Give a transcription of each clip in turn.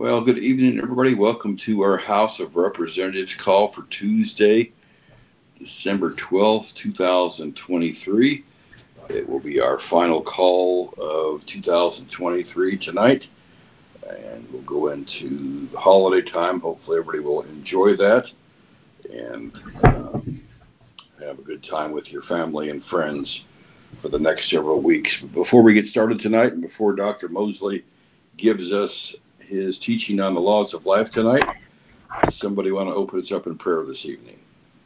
Well, good evening, everybody. Welcome to our House of Representatives call for Tuesday, December 12th, 2023. It will be our final call of 2023 tonight, and we'll go into holiday time. Hopefully, everybody will enjoy that and have a good time with your family and friends for the next several weeks. But before we get started tonight, and before Dr. Mosley gives us his teaching on the laws of life tonight, does somebody want to open us up in prayer this evening?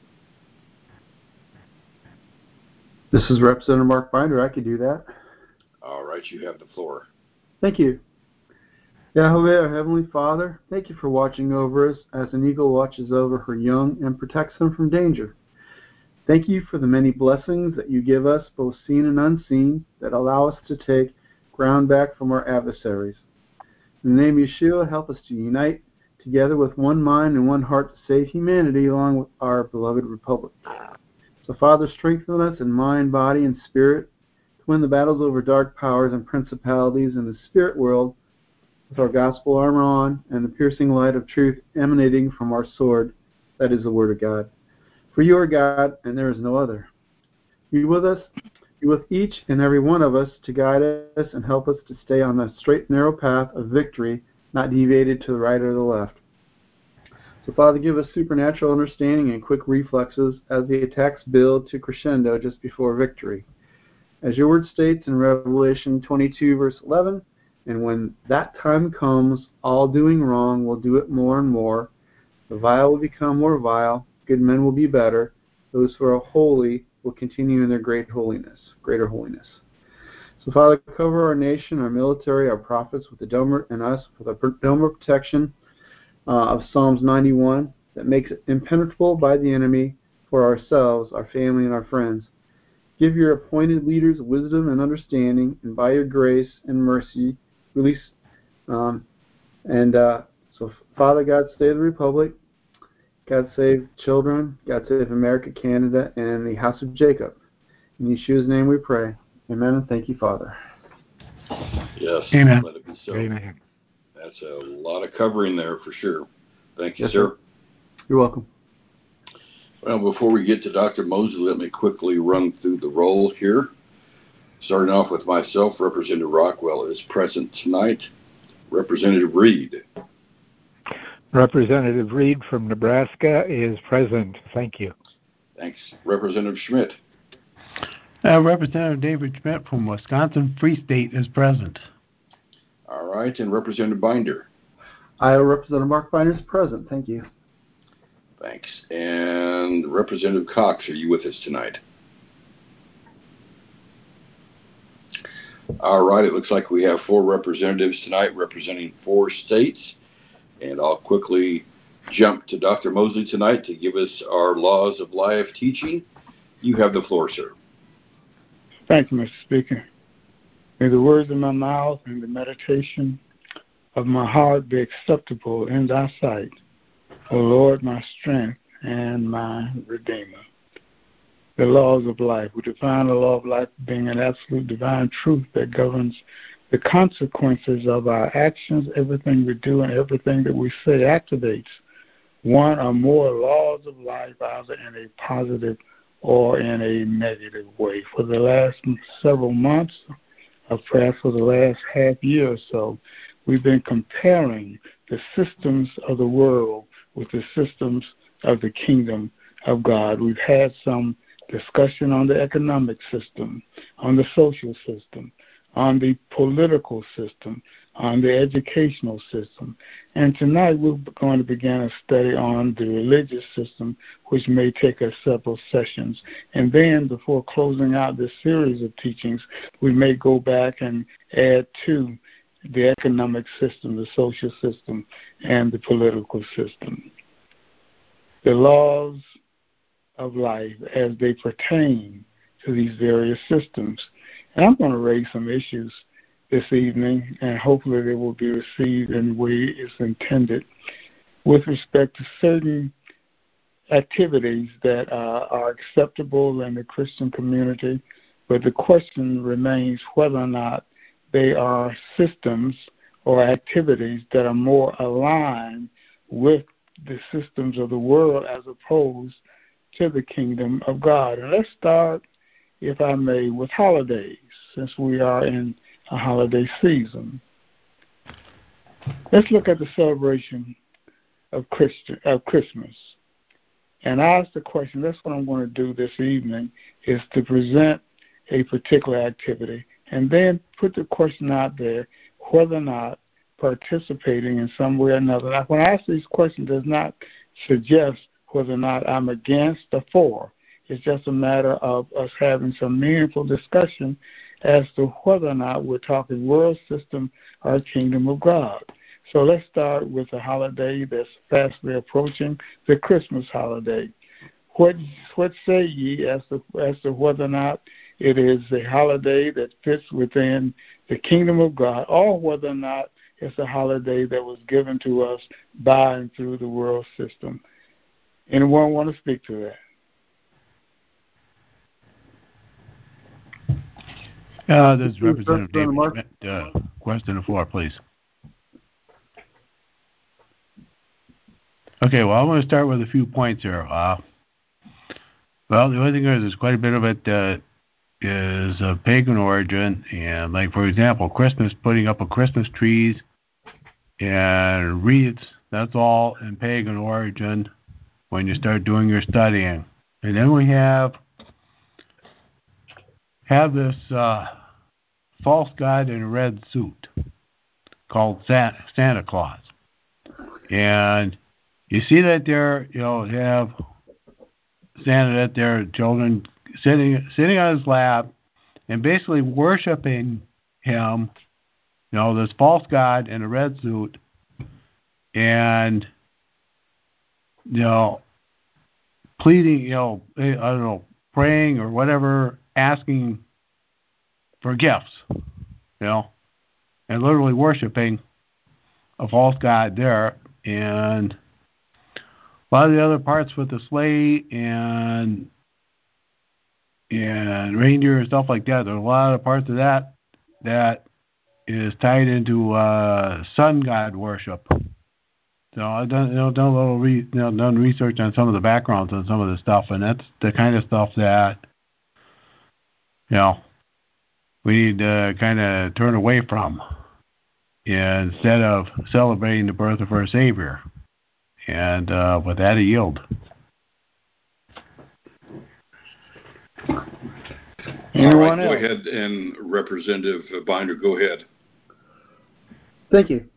This is Representative Mark Binder. I could do that. All right, you have the floor. Thank you. Yahweh, our Heavenly Father, thank you for watching over us as an eagle watches over her young and protects them from danger. Thank you for the many blessings that you give us, both seen and unseen, that allow us to take ground back from our adversaries. In the name of Yeshua, help us to unite together with one mind and one heart to save humanity along with our beloved Republic. So, Father, strengthen us in mind, body, and spirit to win the battles over dark powers and principalities in the spirit world with our gospel armor on and the piercing light of truth emanating from our sword, that is the Word of God. For you are God, and there is no other. Be with us, be with each and every one of us to guide us and help us to stay on the straight and narrow path of victory, not deviated to the right or the left. So, Father, give us supernatural understanding and quick reflexes as the attacks build to crescendo just before victory. As your word states in Revelation 22, verse 11, and when that time comes, all doing wrong will do it more and more. The vile will become more vile. Good men will be better. Those who are holy will continue in their greater holiness. So, Father, cover our nation, our military, our prophets with the dome, and us with a dome of protection of Psalms 91 that makes it impenetrable by the enemy for ourselves, our family, and our friends. Give your appointed leaders wisdom and understanding, and by your grace and mercy, release. So, Father God, save the Republic. God save children. God save America, Canada, and the House of Jacob. In Yeshua's name we pray. Amen, and thank you, Father. Yes, Amen. Let it be so. Amen. That's a lot of covering there for sure. Thank you, Yes, sir. You're welcome. Well, before we get to Dr. Mosley, let me quickly run through the roll here. Starting off with myself, Representative Rockwell is present tonight. Representative Reed. Representative Reed from Nebraska is present. Thank you. Thanks. Representative Schmidt. Representative David Schmidt from Wisconsin Free State is present. All right, and Representative Binder. Iowa Representative Mark Binder is present. Thank you. Thanks. And Representative Cox, are you with us tonight? All right, it looks like we have 4 representatives tonight representing 4 states. And I'll quickly jump to Dr. Mosley tonight to give us our Laws of Life teaching. You have the floor, sir. Thank you, Mr. Speaker. May the words of my mouth and the meditation of my heart be acceptable in thy sight, O Lord, my strength and my Redeemer. The laws of life. We define the law of life being an absolute divine truth that governs the consequences of our actions. Everything we do and everything that we say activates one or more laws of life, either in a positive or in a negative way. For the last several months, or perhaps for the last half year or so, we've been comparing the systems of the world with the systems of the kingdom of God. We've had some discussion on the economic system, on the social system, on the political system, on the educational system. And tonight we're going to begin a study on the religious system, which may take us several sessions. And then before closing out this series of teachings, we may go back and add to the economic system, the social system, and the political system. The laws of life as they pertain to these various systems. And I'm going to raise some issues this evening, and hopefully they will be received in the way it's intended with respect to certain activities that are acceptable in the Christian community, but the question remains whether or not they are systems or activities that are more aligned with the systems of the world as opposed to the kingdom of God. And let's start, if I may, with holidays, since we are in a holiday season. Let's look at the celebration of Christmas. And ask the question, that's what I'm going to do this evening, is to present a particular activity and then put the question out there whether or not participating in some way or another. Now, when I ask these questions, does not suggest whether or not I'm against or for. It's just a matter of us having some meaningful discussion as to whether or not we're talking world system or kingdom of God. So let's start with a holiday that's fastly approaching, the Christmas holiday. What say ye as to whether or not it is a holiday that fits within the kingdom of God, or whether or not it's a holiday that was given to us by and through the world system? Anyone want to speak to that? This is Representative David Schmidt. Question on the floor, please. Okay, well, I want to start with a few points here. Well, the only thing is there's quite a bit of it is of pagan origin, and like, for example, Christmas, putting up a Christmas trees and wreaths, that's all in pagan origin when you start doing your studying. And then we have this false god in a red suit called Santa Claus. And you see that there, you have Santa, that there, children sitting on his lap and basically worshiping him, this false god in a red suit, and pleading, I don't know, praying or whatever, asking for gifts, and literally worshiping a false god there. And a lot of the other parts with the sleigh and reindeer and stuff like that, there's a lot of parts of that is tied into sun god worship. So I've done a little done research on some of the backgrounds on some of the stuff, and that's the kind of stuff that we need to kind of turn away from instead of celebrating the birth of our Savior. And with that, I yield. Anyone else? Go else? ahead, and Representative Binder, go ahead. Thank you.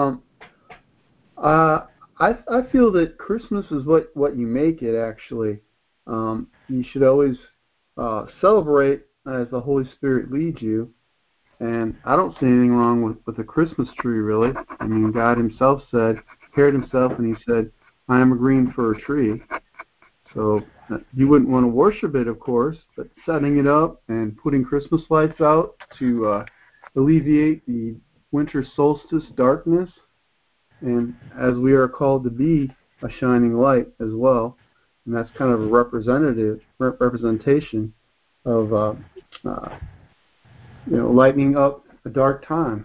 I feel that Christmas is what you make it, actually. You should always celebrate as the Holy Spirit leads you. And I don't see anything wrong with a Christmas tree, really. I mean, God himself prepared himself, and he said, I am a green fir tree. So you wouldn't want to worship it, of course, but setting it up and putting Christmas lights out to alleviate the winter solstice darkness, and as we are called to be a shining light as well, and that's kind of a representation of lightening up a dark time.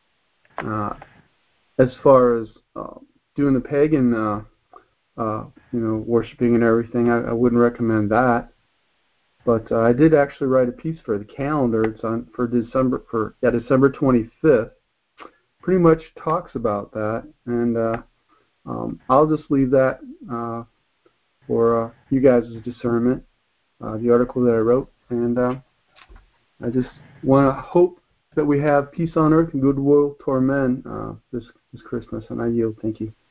As far as doing the pagan, worshiping and everything, I wouldn't recommend that. But I did actually write a piece for the calendar. It's on for December 25th. Pretty much talks about that, and I'll just leave that for you guys' discernment. The article that I wrote, and I just want to hope that we have peace on earth and goodwill toward men this Christmas, and I yield. Thank you.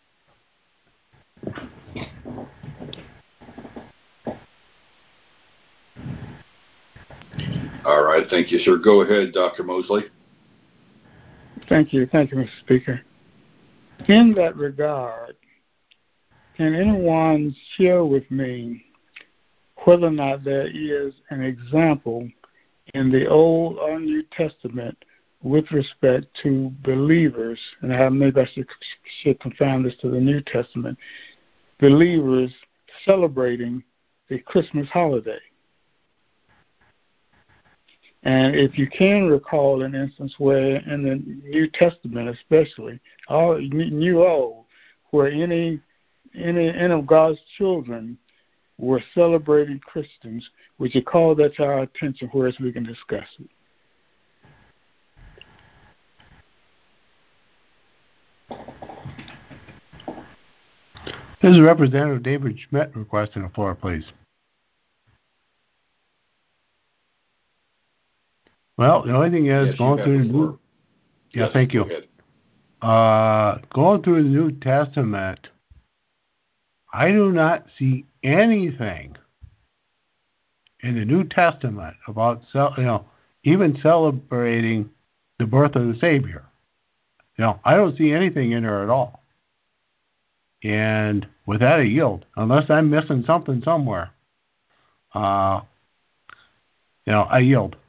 All right, thank you, sir. Go ahead, Dr. Mosley. Thank you, Mr. Speaker. In that regard, can anyone share with me whether or not there is an example in the Old or New Testament with respect to believers, and maybe I should confine this to the New Testament, believers celebrating the Christmas holiday? And if you can recall an instance where in the New Testament especially, all New Old, where any of God's children were celebrating Christians, would you call that to our attention whereas we can discuss it? This is Representative David Schmidt requesting the floor, please. Well, the only thing is going through the New. Yeah, thank you. Going through the New Testament, I do not see anything in the New Testament about even celebrating the birth of the Savior. I don't see anything in there at all. And with that, I yield, unless I'm missing something somewhere. I yield.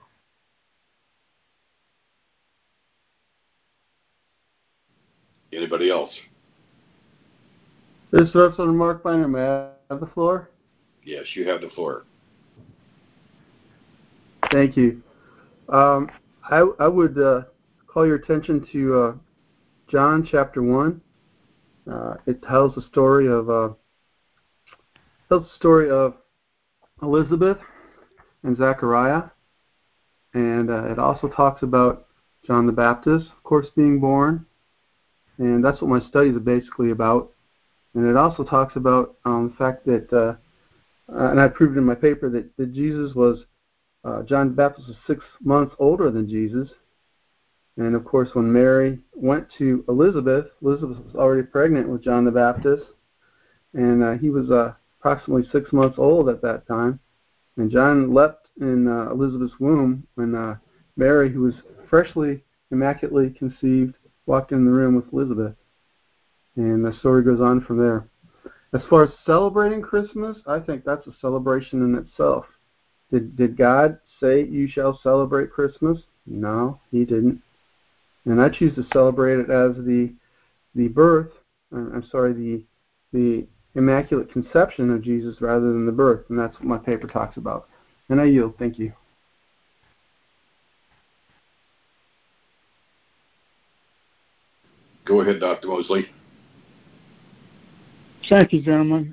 Anybody else? This is Representative Mark Binder. May I have the floor? Yes, you have the floor. Thank you. I would call your attention to John chapter 1. It tells the story of Elizabeth and Zechariah, and it also talks about John the Baptist, of course, being born, and that's what my studies are basically about. And it also talks about the fact that, and I proved in my paper that Jesus was John the Baptist was 6 months older than Jesus. And of course, when Mary went to Elizabeth was already pregnant with John the Baptist, and he was approximately 6 months old at that time. And John leapt in Elizabeth's womb when Mary, who was freshly, immaculately conceived, walked in the room with Elizabeth. And the story goes on from there. As far as celebrating Christmas, I think that's a celebration in itself. Did God say you shall celebrate Christmas? No, he didn't. And I choose to celebrate it as the Immaculate Conception of Jesus rather than the birth, and that's what my paper talks about. And I yield. Thank you. Go ahead, Dr. Mosley. Thank you, gentlemen.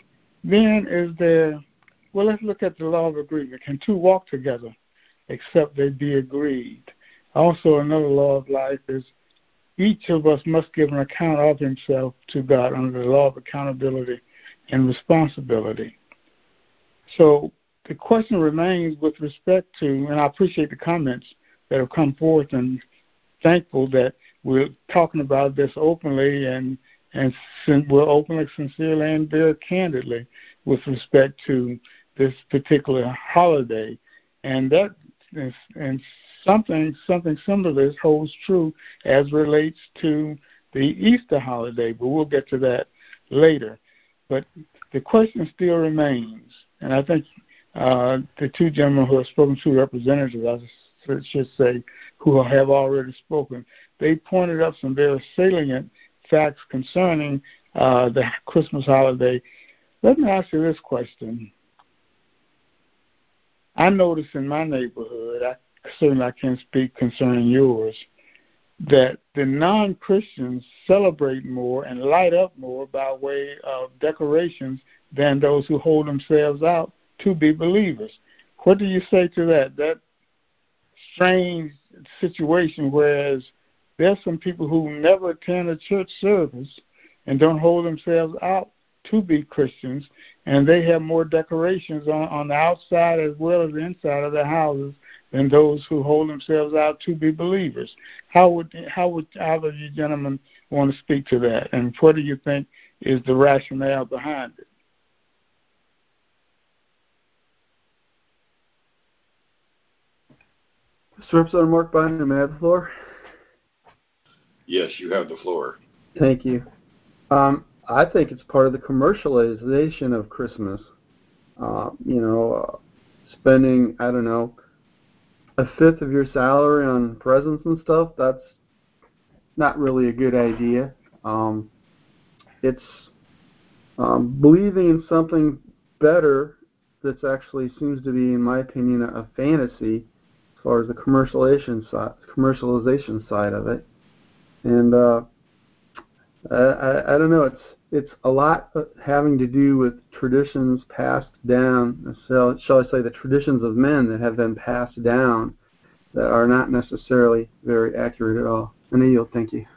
Well, let's look at the law of agreement. Can two walk together except they be agreed? Also, another law of life is each of us must give an account of himself to God under the law of accountability and responsibility. So the question remains with respect to, and I appreciate the comments that have come forth, and thankful that we're talking about this openly and we're openly, sincerely, and very candidly with respect to this particular holiday. And that is, and something similar to this holds true as relates to the Easter holiday, but we'll get to that later. But the question still remains, and I think the two gentlemen who have spoken, two representatives, I should say, who have already spoken, they pointed up some very salient facts concerning the Christmas holiday. Let me ask you this question. I notice in my neighborhood, I can't speak concerning yours, that the non-Christians celebrate more and light up more by way of decorations than those who hold themselves out to be believers. What do you say to that strange situation, whereas there's some people who never attend a church service and don't hold themselves out to be Christians, and they have more decorations on the outside as well as the inside of their houses than those who hold themselves out to be believers. How would either of you gentlemen want to speak to that, and what do you think is the rationale behind it? Mr. Representative Mark Binder, may I have the floor? Yes, you have the floor. Thank you. I think it's part of the commercialization of Christmas. Spending, I don't know, a fifth of your salary on presents and stuff, that's not really a good idea. It's believing in something better that's actually seems to be, in my opinion, a fantasy far as the commercialization side of it. And I don't know. It's a lot having to do with traditions passed down. So shall I say the traditions of men that have been passed down that are not necessarily very accurate at all. And I yield. Thank you.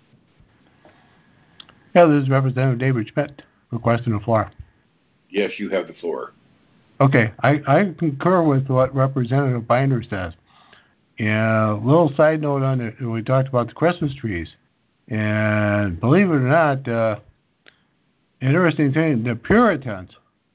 Yeah, this is Representative David Schmidt requesting the floor. Yes, you have the floor. Okay, I concur with what Representative Binder says. And a little side note on it, we talked about the Christmas trees. And believe it or not, interesting thing, the Puritans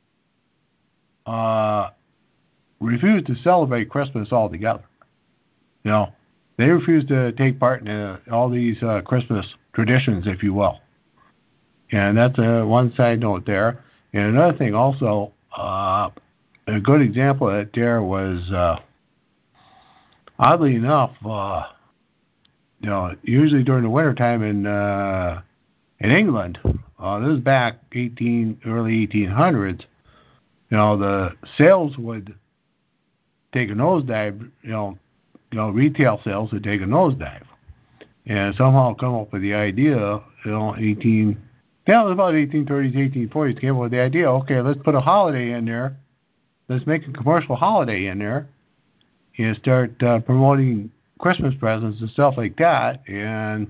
refused to celebrate Christmas altogether. You know, they refused to take part in all these Christmas traditions, if you will. And that's one side note there. And another thing also, a good example of that there was, oddly enough, you know, usually during the wintertime in England, this is back early 1800s, you know, the sales would take a nosedive, you know, retail sales would take a nosedive. And somehow come up with the idea, you know, it was about 1830s, 1840s, came up with the idea, okay, let's put a holiday in there. Let's make a commercial holiday in there and start promoting Christmas presents and stuff like that. And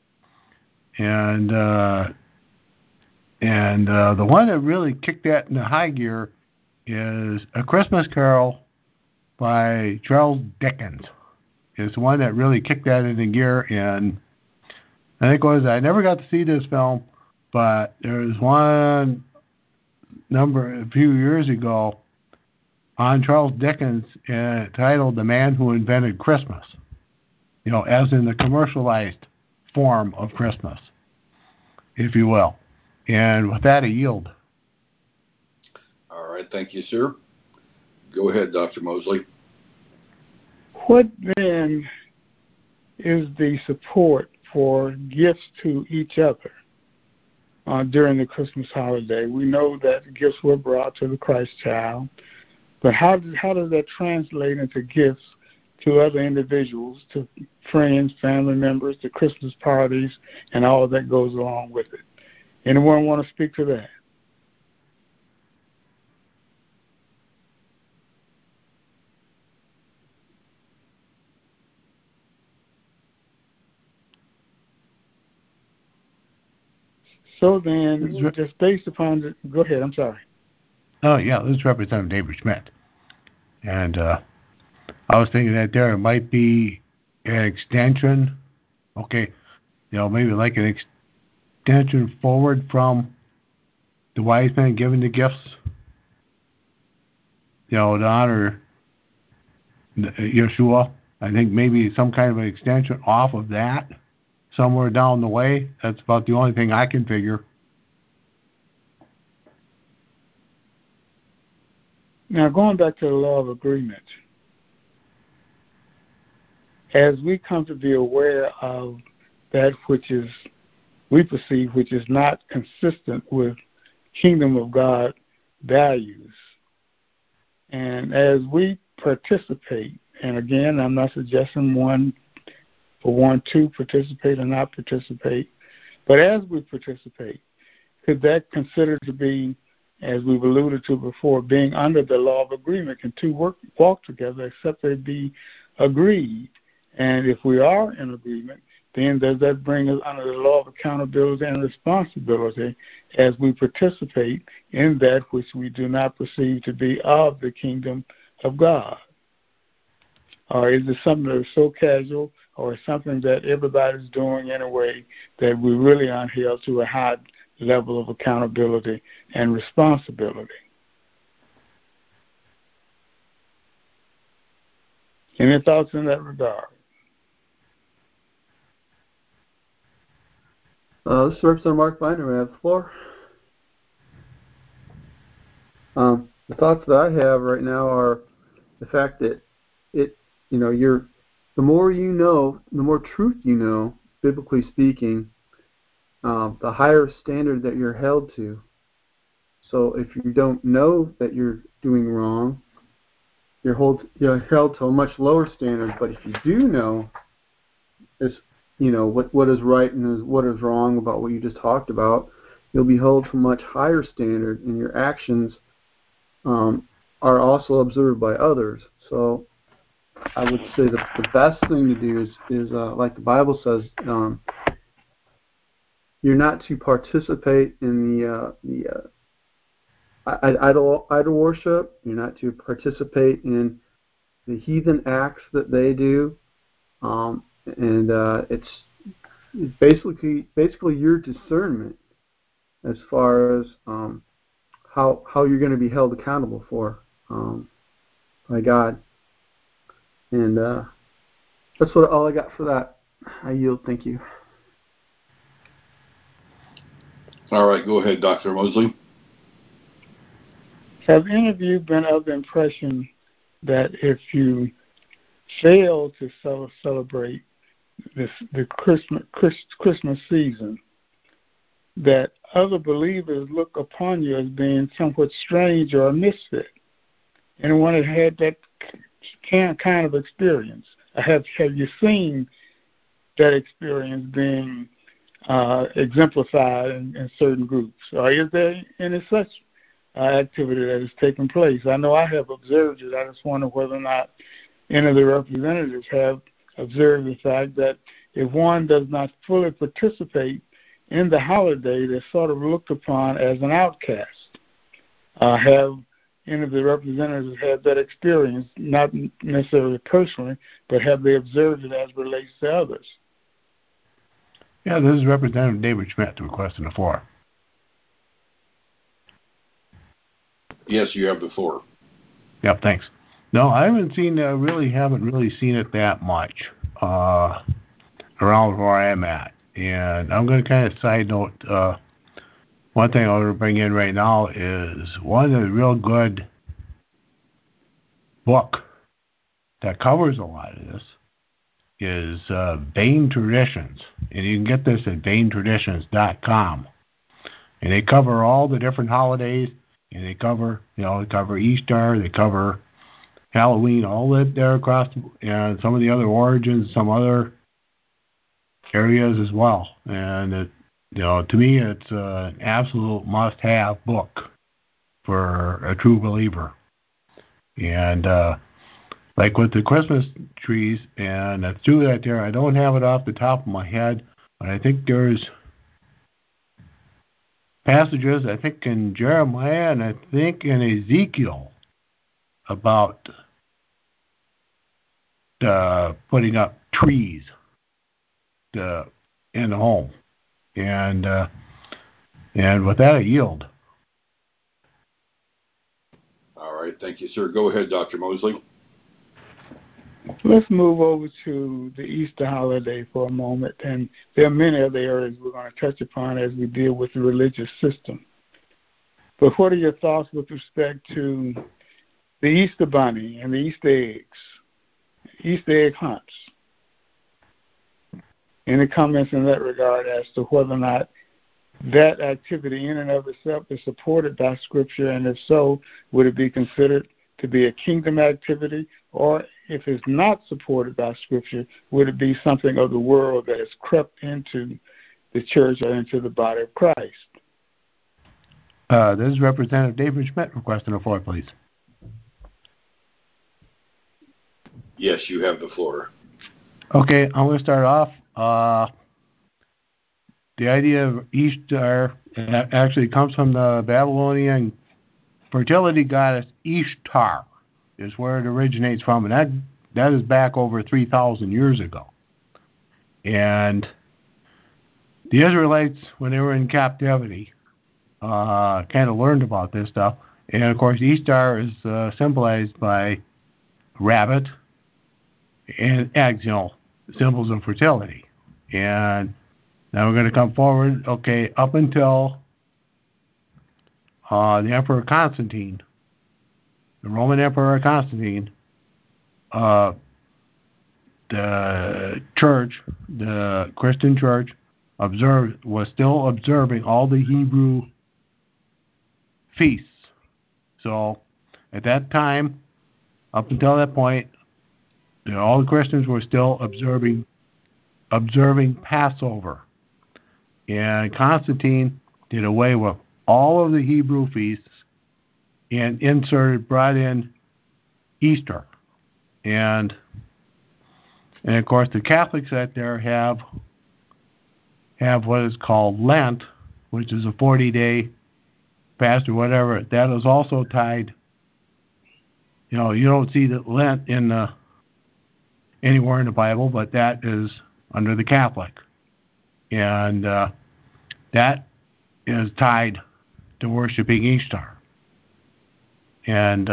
the one that really kicked that into high gear is A Christmas Carol by Charles Dickens. It's the one that really kicked that into gear. And I think I never got to see this film, but there was one a few years ago on Charles Dickens titled The Man Who Invented Christmas, you know, as in the commercialized form of Christmas, if you will. And with that, I yield. All right, thank you, sir. Go ahead, Dr. Mosley. What then is the support for gifts to each other during the Christmas holiday? We know that gifts were brought to the Christ child, but how does that translate into gifts to other individuals, to friends, family members, to Christmas parties, and all that goes along with it? Anyone want to speak to that? So then, just based upon the... Go ahead, I'm sorry. Oh, yeah, this is Representative David Schmidt. And I was thinking that there might be an extension, okay, you know, maybe like an extension forward from the wise men giving the gifts, you know, to honor Yeshua. I think maybe some kind of an extension off of that somewhere down the way. That's about the only thing I can figure. Now, going back to the law of agreement, as we come to be aware of that which is, we perceive, which is not consistent with kingdom of God values, and as we participate, and again, I'm not suggesting one to participate or not participate, but as we participate, could that consider to be, as we've alluded to before, being under the law of agreement? Can two walk together except they be agreed? And if we are in agreement, then does that bring us under the law of accountability and responsibility as we participate in that which we do not perceive to be of the kingdom of God? Or is it something that is so casual, or something that everybody's doing in a way that we really aren't held to a high level of accountability and responsibility? Any thoughts in that regard? This is Representative Mark Binder. I have the floor. The thoughts that I have right now are the fact that the more you know, the more truth you know, biblically speaking, the higher standard that you're held to. So if you don't know that you're doing wrong, you're held to a much lower standard. But if you do know what is right and what is wrong about what you just talked about, you'll be held to a much higher standard, and your actions are also observed by others. So I would say the best thing to do is like the Bible says, you're not to participate in the idol worship. You're not to participate in the heathen acts that they do, and it's basically your discernment as far as how you're going to be held accountable for by God. And that's all I got for that. I yield. Thank you. All right, go ahead, Dr. Mosley. Have any of you been of the impression that if you fail to celebrate the Christmas season, that other believers look upon you as being somewhat strange or a misfit? Anyone has had that kind of experience? Have you seen that experience being exemplified in certain groups? Or is there any such activity that is taking place? I know I have observed it. I just wonder whether or not any of the representatives have observed the fact that if one does not fully participate in the holiday, they're sort of looked upon as an outcast. Have any of the representatives had that experience, not necessarily personally, but have they observed it as relates to others? Yeah, this is Representative David Schmidt requesting the floor. Yes, you have the floor. Yep, thanks. No, I haven't really seen it that much around where I'm at. And I'm going to kind of side note, one thing I want to bring in right now is one of the real good book that covers a lot of this is Bain Traditions. And you can get this at BainTraditions.com. And they cover all the different holidays, and they cover Easter, they cover Halloween, all that there across, and some of the other origins, some other areas as well. And to me, it's an absolute must-have book for a true believer. And like with the Christmas trees, and that's true that there, I don't have it off the top of my head, but I think there's passages, I think in Jeremiah and I think in Ezekiel, about putting up trees in the home. And with that, I yield. All right, thank you, sir. Go ahead, Dr. Mosley. Let's move over to the Easter holiday for a moment. And there are many other areas we're going to touch upon as we deal with the religious system. But what are your thoughts with respect to the Easter bunny and the Easter eggs, Easter egg hunts? Any comments in that regard as to whether or not that activity in and of itself is supported by Scripture, and if so, would it be considered to be a kingdom activity, or if it's not supported by Scripture, would it be something of the world that has crept into the church or into the body of Christ? This is Representative David Schmidt requesting the floor, please. Yes, you have the floor. Okay, I'm going to start off. The idea of Easter actually comes from the Babylonian fertility goddess Ishtar, is where it originates from, and that is back over 3,000 years ago. And the Israelites, when they were in captivity, kind of learned about this stuff. And of course, Ishtar is symbolized by rabbit and eggs, symbols of fertility. And now we're going to come forward, up until the Emperor Constantine, the Roman Emperor Constantine, the church, the Christian church, was still observing all the Hebrew feasts. So at that time, Up until that point, all the Christians were still observing Passover. And Constantine did away with all of the Hebrew feasts and brought in Easter. And of course the Catholics out there have what is called Lent, which is a 40-day fast or whatever. That is also tied. You don't see that Lent anywhere in the Bible, but that is under the Catholic. And that is tied to worshiping Easter. And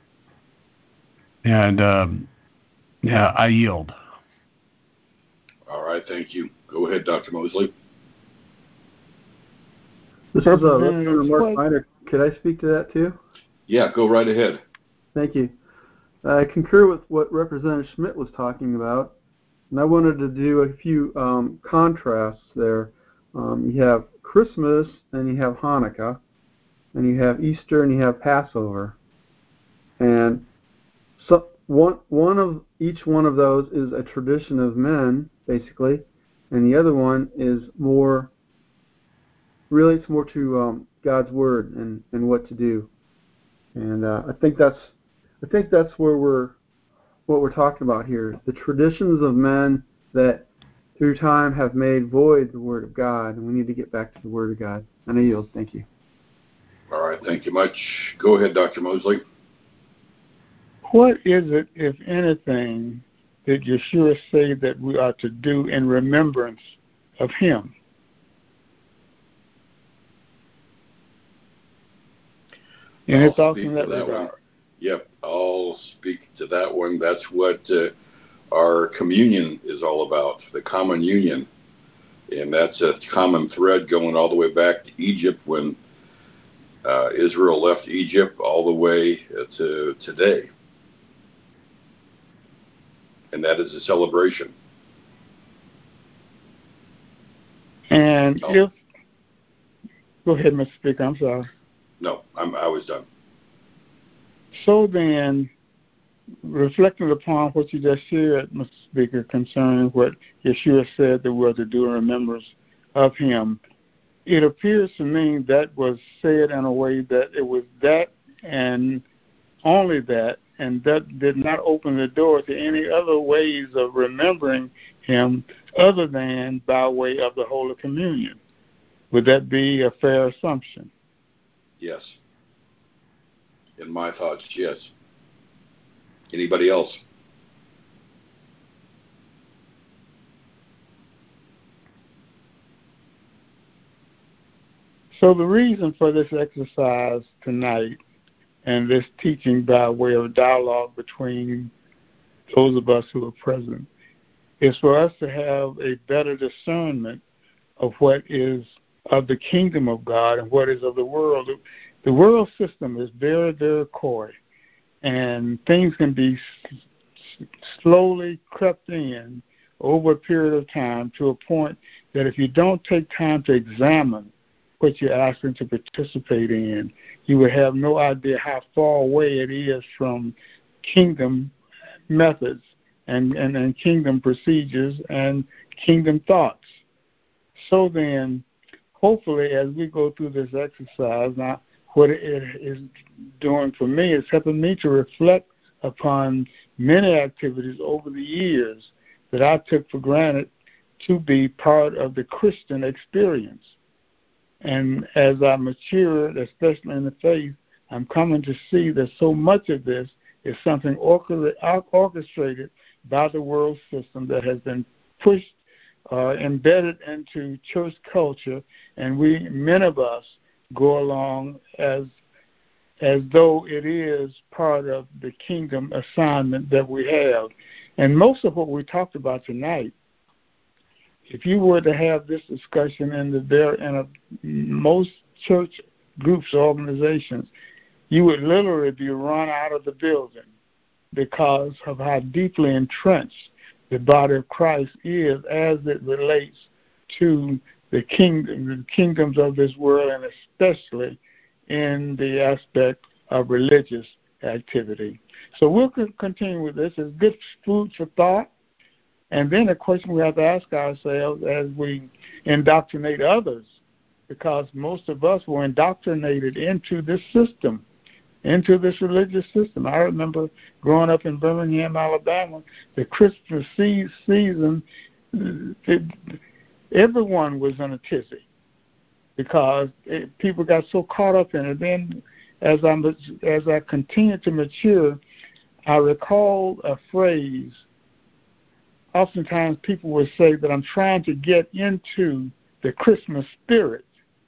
I yield. All right, thank you. Go ahead, Dr. Mosley. This is Representative Mark Miner. Could I speak to that too? Yeah, go right ahead. Thank you. I concur with what Representative Schmidt was talking about, and I wanted to do a few contrasts there. You have Christmas, and you have Hanukkah, and you have Easter, and you have Passover. And so each one of those is a tradition of men, basically, and the other one is more to God's word and what to do. And I think that's what we're talking about here. The traditions of men that through time have made void the word of God, and we need to get back to the word of God. And I yield. Thank you. All right, thank you much. Go ahead, Dr. Mosley. What is it, if anything, that Yeshua said that we are to do in remembrance of him? And it's also in that regard. Yep, I'll speak to that one. That's what our communion is all about, the common union. And that's a common thread going all the way back to Egypt when Israel left Egypt all the way to today. And that is a celebration. And go ahead, Mr. Speaker, I'm sorry. No, I was done. So then, reflecting upon what you just shared, Mr. Speaker, concerning what Yeshua said that we are to do in remembrance of him, it appears to me that was said in a way that it was that and only that, and that did not open the door to any other ways of remembering him other than by way of the Holy Communion. Would that be a fair assumption? Yes. In my thoughts, yes. Anybody else? So the reason for this exercise tonight and this teaching by way of dialogue between those of us who are present is for us to have a better discernment of what is of the kingdom of God and what is of the world. The world system is very, very coy, and things can be slowly crept in over a period of time to a point that if you don't take time to examine what you're asking to participate in, you would have no idea how far away it is from kingdom methods and kingdom procedures and kingdom thoughts. So then, hopefully, as we go through this exercise, now what it is doing for me is helping me to reflect upon many activities over the years that I took for granted to be part of the Christian experience. And as I matured, especially in the faith, I'm coming to see that so much of this is something orchestrated by the world system that has been pushed, embedded into church culture, and many of us, go along as though it is part of the kingdom assignment that we have. And most of what we talked about tonight, if you were to have this discussion in most church groups or organizations, you would literally be run out of the building because of how deeply entrenched the body of Christ is as it relates to the kingdoms of this world, and especially in the aspect of religious activity. So we'll continue with this. It's good food for thought. And then a question we have to ask ourselves as we indoctrinate others, because most of us were indoctrinated into this system, into this religious system. I remember growing up in Birmingham, Alabama, the Christmas season, everyone was in a tizzy because people got so caught up in it. Then as I continued to mature, I recall a phrase. Oftentimes people would say that I'm trying to get into the Christmas spirit.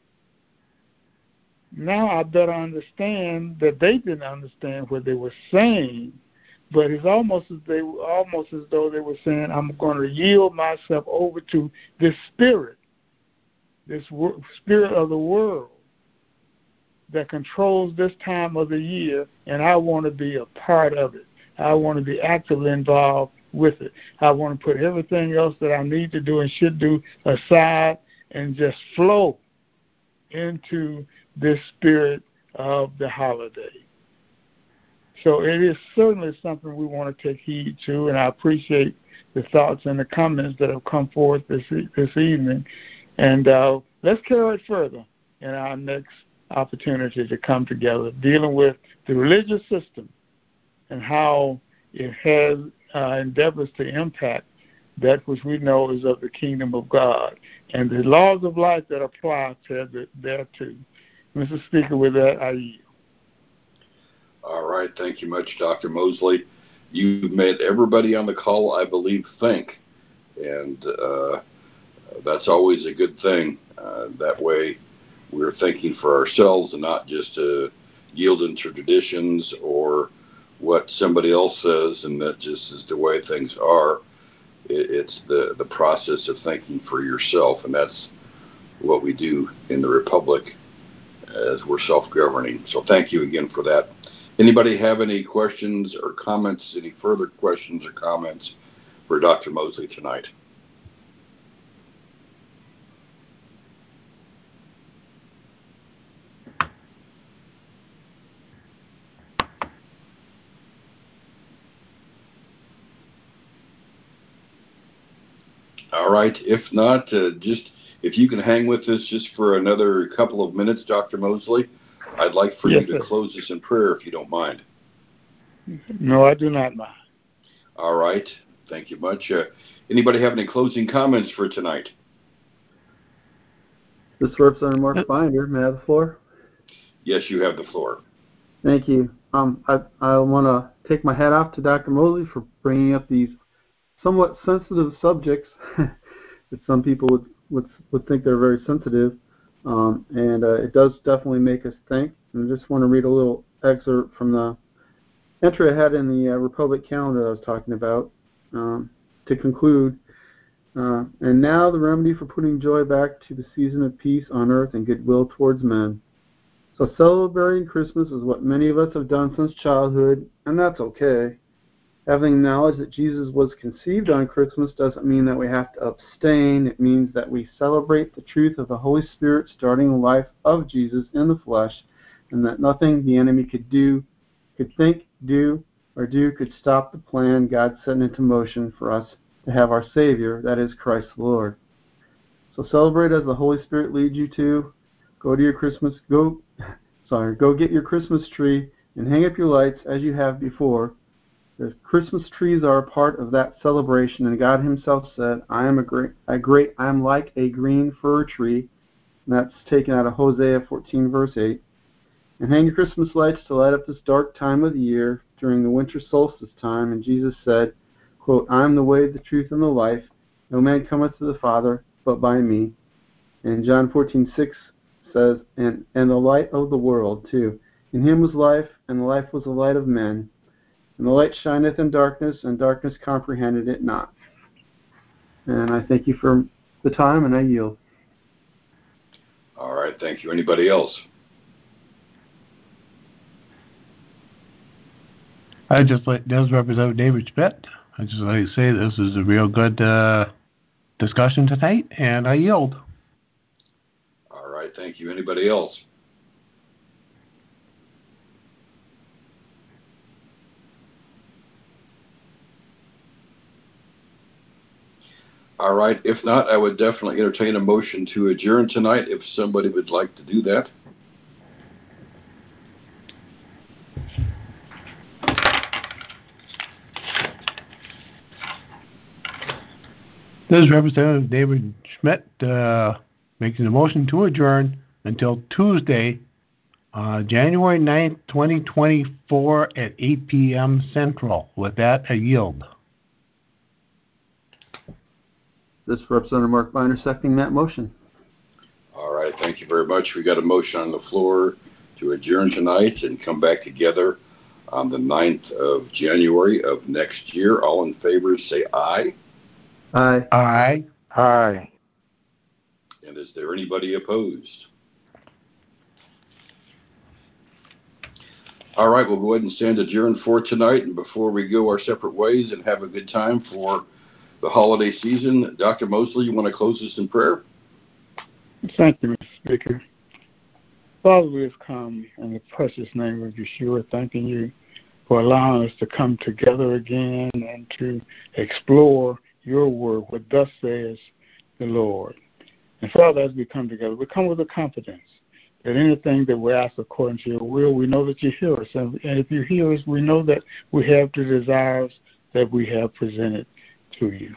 Now I better understand that they didn't understand what they were saying, but it's almost as though they were saying, I'm going to yield myself over to this spirit, this spirit of the world that controls this time of the year, and I want to be a part of it. I want to be actively involved with it. I want to put everything else that I need to do and should do aside and just flow into this spirit of the holiday. So it is certainly something we want to take heed to, and I appreciate the thoughts and the comments that have come forth this evening. And let's carry it further in our next opportunity to come together, dealing with the religious system and how it has endeavors to impact that which we know is of the kingdom of God, and the laws of life that apply to thereto. Mr. Speaker, with that, I yield. All right. Thank you much, Dr. Mosley. You've made everybody on the call, I believe, think, and that's always a good thing. That way we're thinking for ourselves and not just yielding to traditions or what somebody else says, and that just is the way things are. It's the process of thinking for yourself, and that's what we do in the Republic as we're self-governing. So thank you again for that. Anybody have any questions or comments, any further questions or comments for Dr. Mosley tonight? All right. If not, if you can hang with us just for another couple of minutes, Dr. Mosley, I'd like for you to close us in prayer if you don't mind. No, I do not mind. All right. Thank you much. Anybody have any closing comments for tonight? This is Representative Mark Binder. May I have the floor? Yes, you have the floor. Thank you. I want to take my hat off to Dr. Mosley for bringing up these somewhat sensitive subjects that some people would think they're very sensitive, and it does definitely make us think. And I just want to read a little excerpt from the entry I had in the Republic calendar I was talking about to conclude. And now the remedy for putting joy back to the season of peace on earth and goodwill towards men. So celebrating Christmas is what many of us have done since childhood, and that's okay. Having knowledge that Jesus was conceived on Christmas doesn't mean that we have to abstain. It means that we celebrate the truth of the Holy Spirit starting the life of Jesus in the flesh, and that nothing the enemy could think, do, or do could stop the plan God set into motion for us to have our Savior, that is Christ the Lord. So celebrate as the Holy Spirit leads you to. Go get your Christmas tree and hang up your lights as you have before. The Christmas trees are a part of that celebration, and God Himself said, I am like a green fir tree. And that's taken out of Hosea 14, verse 8. And hang your Christmas lights to light up this dark time of the year during the winter solstice time. And Jesus said, quote, I am the way, the truth, and the life. No man cometh to the Father but by me. And John 14:6 says, and the light of the world, too. In Him was life, and the life was the light of men. And the light shineth in darkness, and darkness comprehended it not. And I thank you for the time, and I yield. All right, thank you. Anybody else? This Representative David Schmidt. I just like to say this is a real good discussion tonight, and I yield. All right, thank you. Anybody else? All right. If not, I would definitely entertain a motion to adjourn tonight if somebody would like to do that. This is Representative David Schmidt making the motion to adjourn until Tuesday, January 9th, 2024 at 8 p.m. Central. With that, I yield. This is Representative Mark Binder seconding that motion. All right. Thank you very much. We got a motion on the floor to adjourn tonight and come back together on the 9th of January of next year. All in favor, say aye. Aye. Aye. Aye. And is there anybody opposed? All right, we'll go ahead and stand adjourned for tonight. And before we go our separate ways and have a good time for the holiday season, Dr. Mosley, you want to close us in prayer? Thank you, Mr. Speaker. Father, we have come in the precious name of Yeshua, thanking you for allowing us to come together again and to explore your word, what thus says the Lord. And Father, as we come together, we come with a confidence that anything that we ask according to your will, we know that you hear us. And if you hear us, we know that we have the desires that we have presented to you.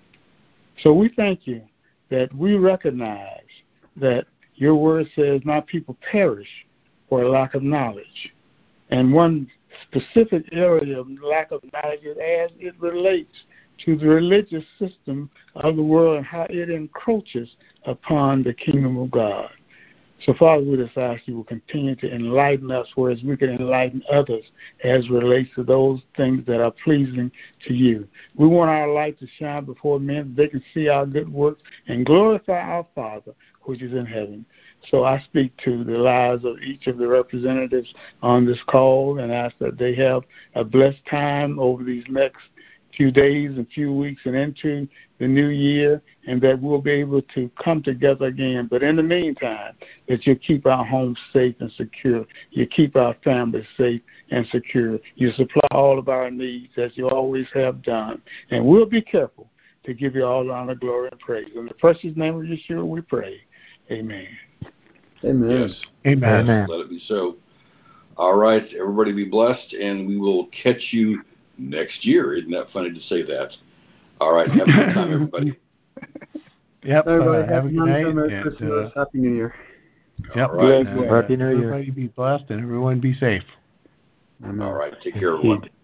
So we thank you that we recognize that your word says not people perish for a lack of knowledge. And one specific area of lack of knowledge is as it relates to the religious system of the world and how it encroaches upon the kingdom of God. So, Father, we just ask you will continue to enlighten us, whereas we can enlighten others as relates to those things that are pleasing to you. We want our light to shine before men, that they can see our good works and glorify our Father, which is in heaven. So I speak to the lives of each of the representatives on this call and ask that they have a blessed time over these next few days and few weeks and into the new year, and that we'll be able to come together again. But in the meantime, that you keep our homes safe and secure. You keep our families safe and secure. You supply all of our needs as you always have done. And we'll be careful to give you all honor, glory, and praise. In the precious name of Yeshua we pray. Amen. Amen. Yes. Amen. Yes, let it be so. All right, everybody be blessed, and we will catch you next year. Isn't that funny to say that? All right, have a good time, everybody. Yep. Everybody, Have a good night. Merry Christmas. Happy New Year. Yep. All right. Happy New Year. Everybody be blessed and everyone be safe. All right, take care, everyone.